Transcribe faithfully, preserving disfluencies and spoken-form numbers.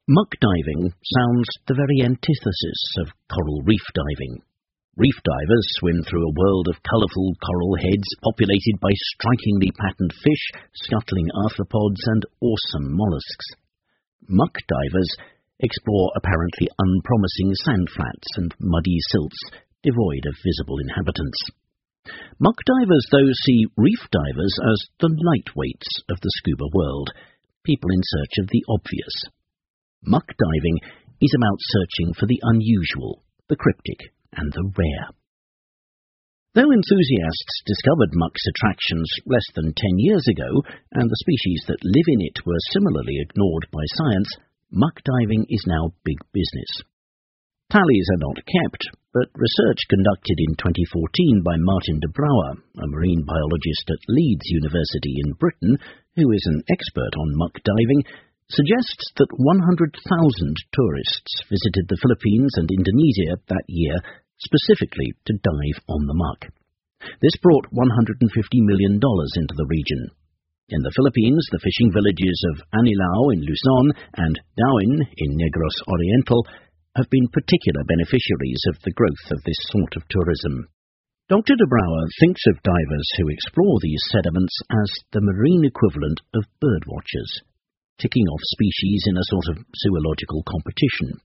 Muck diving sounds the very antithesis of coral reef diving. Reef divers swim through a world of colourful coral heads populated by strikingly patterned fish, scuttling arthropods and awesome mollusks. Muck divers explore apparently unpromising sand flats and muddy silts devoid of visible inhabitants. Muck divers, though, see reef divers as the lightweights of the scuba world, people in search of the obvious. Muck diving is about searching for the unusual, the cryptic, and the rare. Though enthusiasts discovered muck's attractions less than ten years ago, and the species that live in it were similarly ignored by science, muck diving is now big business. Tallies are not kept, but research conducted in twenty fourteen by Martin de Brouwer, a marine biologist at Leeds University in Britain, who is an expert on muck diving, suggests that one hundred thousand tourists visited the Philippines and Indonesia that year specifically to dive on the muck. This brought one hundred fifty million dollars into the region. In the Philippines, the fishing villages of Anilao in Luzon and Dawin in Negros Oriental have been particular beneficiaries of the growth of this sort of tourism. Doctor de Brouwer thinks of divers who explore these sediments as the marine equivalent of birdwatchers, ticking off species in a sort of zoological competition.